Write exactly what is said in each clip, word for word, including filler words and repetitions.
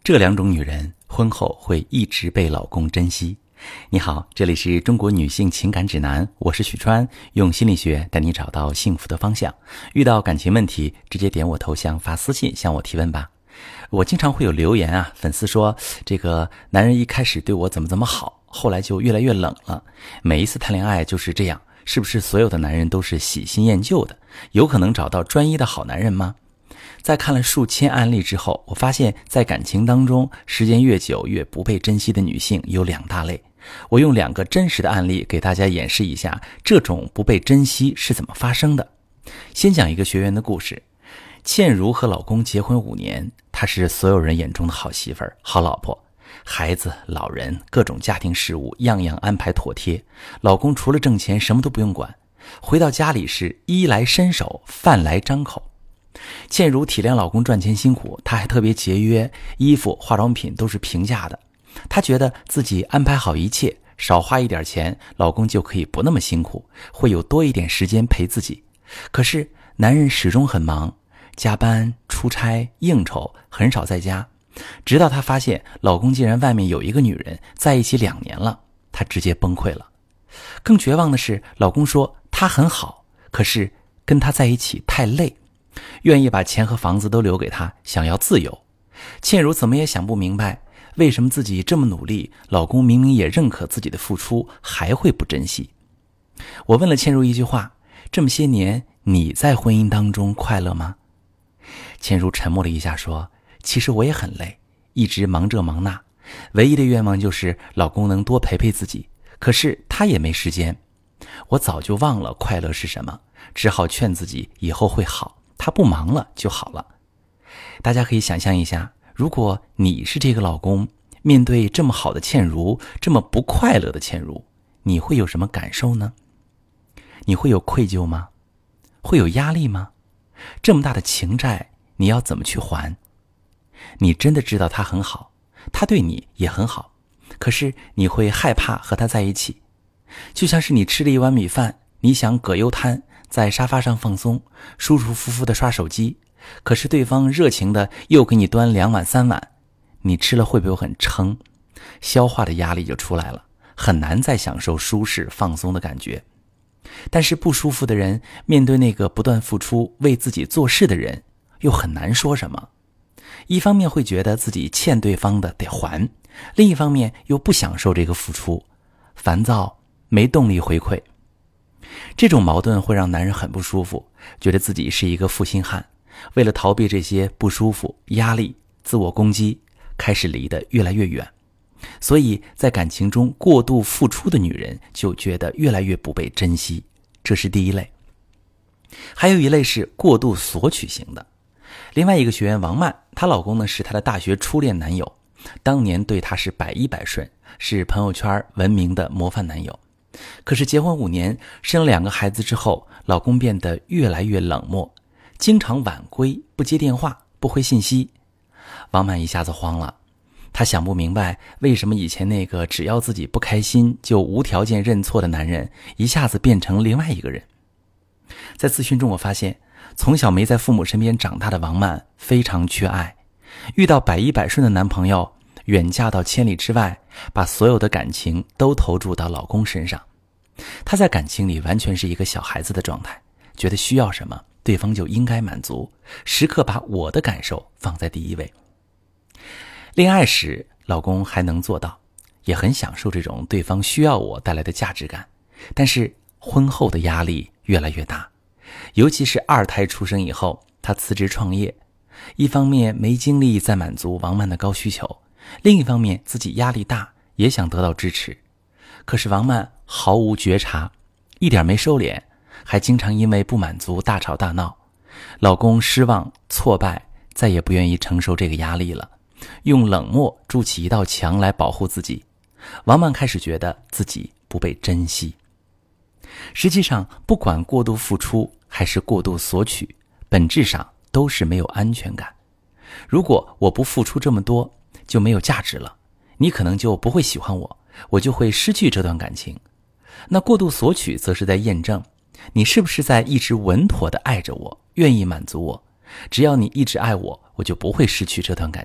这两种女人婚后会一直被老公珍惜。你好，这里是中国女性情感指南，我是许川，用心理学带你找到幸福的方向。遇到感情问题，直接点我头像发私信向我提问吧。我经常会有留言啊，粉丝说这个男人一开始对我怎么怎么好，后来就越来越冷了，每一次谈恋爱就是这样，是不是所有的男人都是喜新厌旧的？有可能找到专一的好男人吗？在看了数千案例之后，我发现在感情当中，时间越久越不被珍惜的女性有两大类。我用两个真实的案例给大家演示一下这种不被珍惜是怎么发生的。先讲一个学员的故事。倩如和老公结婚五年，她是所有人眼中的好媳妇儿、好老婆，孩子、老人、各种家庭事务样样安排妥帖，老公除了挣钱什么都不用管，回到家里是衣来伸手，饭来张口。倩如体谅老公赚钱辛苦，她还特别节约，衣服、化妆品都是平价的。她觉得自己安排好一切，少花一点钱，老公就可以不那么辛苦，会有多一点时间陪自己。可是男人始终很忙，加班、出差、应酬，很少在家。直到她发现老公竟然外面有一个女人，在一起两年了，她直接崩溃了。更绝望的是，老公说他很好，可是跟他在一起太累，愿意把钱和房子都留给他，想要自由。倩如怎么也想不明白，为什么自己这么努力，老公明明也认可自己的付出，还会不珍惜。我问了倩如一句话，这么些年你在婚姻当中快乐吗？倩如沉默了一下说，其实我也很累，一直忙这忙那，唯一的愿望就是老公能多陪陪自己，可是他也没时间。我早就忘了快乐是什么，只好劝自己以后会好，他不忙了就好了。大家可以想象一下，如果你是这个老公，面对这么好的倩如，这么不快乐的倩如，你会有什么感受呢？你会有愧疚吗？会有压力吗？这么大的情债，你要怎么去还？你真的知道他很好，他对你也很好，可是你会害怕和他在一起。就像是你吃了一碗米饭，你想葛优瘫在沙发上放松，舒舒服服地刷手机，可是对方热情的又给你端两碗三碗，你吃了会不会很撑？消化的压力就出来了，很难再享受舒适放松的感觉。但是不舒服的人面对那个不断付出为自己做事的人，又很难说什么。一方面会觉得自己欠对方的得还，另一方面又不享受这个付出，烦躁，没动力回馈。这种矛盾会让男人很不舒服，觉得自己是一个负心汉，为了逃避这些不舒服、压力、自我攻击，开始离得越来越远。所以在感情中过度付出的女人就觉得越来越不被珍惜，这是第一类。还有一类是过度索取型的。另外一个学员王曼，她老公呢是她的大学初恋男友，当年对她是百依百顺，是朋友圈闻名的模范男友。可是结婚五年，生了两个孩子之后，老公变得越来越冷漠，经常晚归，不接电话，不回信息。王曼一下子慌了，她想不明白为什么以前那个只要自己不开心就无条件认错的男人，一下子变成另外一个人。在咨询中我发现，从小没在父母身边长大的王曼非常缺爱，遇到百依百顺的男朋友，远嫁到千里之外，把所有的感情都投注到老公身上。她在感情里完全是一个小孩子的状态，觉得需要什么对方就应该满足，时刻把我的感受放在第一位。恋爱时老公还能做到，也很享受这种对方需要我带来的价值感，但是婚后的压力越来越大，尤其是二胎出生以后，他辞职创业，一方面没精力再满足王曼的高需求，另一方面自己压力大，也想得到支持。可是王曼毫无觉察，一点没收敛，还经常因为不满足大吵大闹。老公失望挫败，再也不愿意承受这个压力了，用冷漠筑起一道墙来保护自己。王曼开始觉得自己不被珍惜。实际上不管过度付出还是过度索取，本质上都是没有安全感。如果我不付出这么多，就没有价值了，你可能就不会喜欢我，我就会失去这段感情。那过度索取则是在验证你是不是在一直稳妥地爱着我，愿意满足我。只要你一直爱我，我就不会失去这段感情，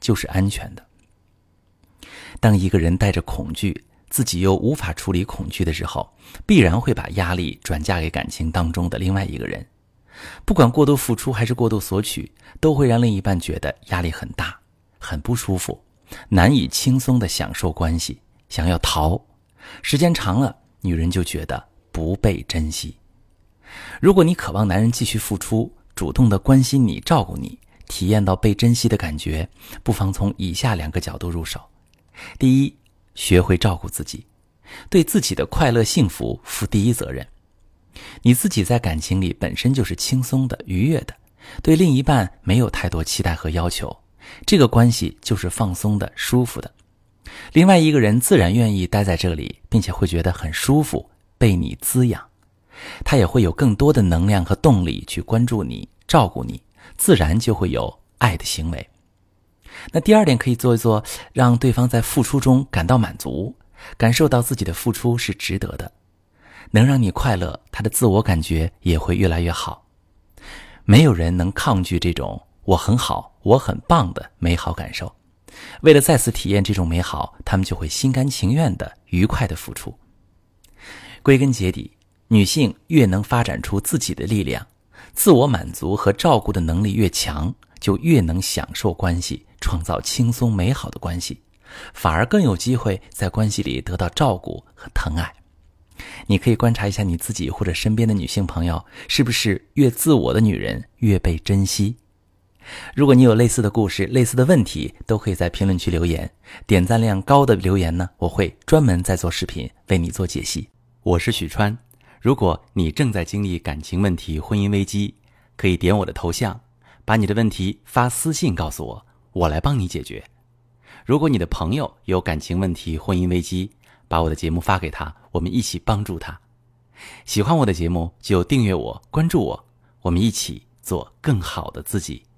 就是安全的。当一个人带着恐惧，自己又无法处理恐惧的时候，必然会把压力转嫁给感情当中的另外一个人。不管过度付出还是过度索取，都会让另一半觉得压力很大，很不舒服，难以轻松地享受关系，想要逃。时间长了，女人就觉得不被珍惜。如果你渴望男人继续付出，主动地关心你、照顾你，体验到被珍惜的感觉，不妨从以下两个角度入手。第一，学会照顾自己，对自己的快乐幸福负第一责任。你自己在感情里本身就是轻松的、愉悦的，对另一半没有太多期待和要求，这个关系就是放松的、舒服的。另外一个人自然愿意待在这里，并且会觉得很舒服，被你滋养。他也会有更多的能量和动力去关注你、照顾你，自然就会有爱的行为。那第二点可以做一做，让对方在付出中感到满足，感受到自己的付出是值得的，能让你快乐，他的自我感觉也会越来越好。没有人能抗拒这种我很好、我很棒的美好感受。为了再次体验这种美好，他们就会心甘情愿的、愉快的付出。归根结底，女性越能发展出自己的力量，自我满足和照顾的能力越强，就越能享受关系，创造轻松美好的关系，反而更有机会在关系里得到照顾和疼爱。你可以观察一下你自己或者身边的女性朋友，是不是越自我的女人越被珍惜？如果你有类似的故事、类似的问题，都可以在评论区留言，点赞量高的留言呢，我会专门再做视频为你做解析。我是许川，如果你正在经历感情问题、婚姻危机，可以点我的头像，把你的问题发私信告诉我，我来帮你解决。如果你的朋友有感情问题、婚姻危机，把我的节目发给他，我们一起帮助他。喜欢我的节目就订阅我、关注我，我们一起做更好的自己。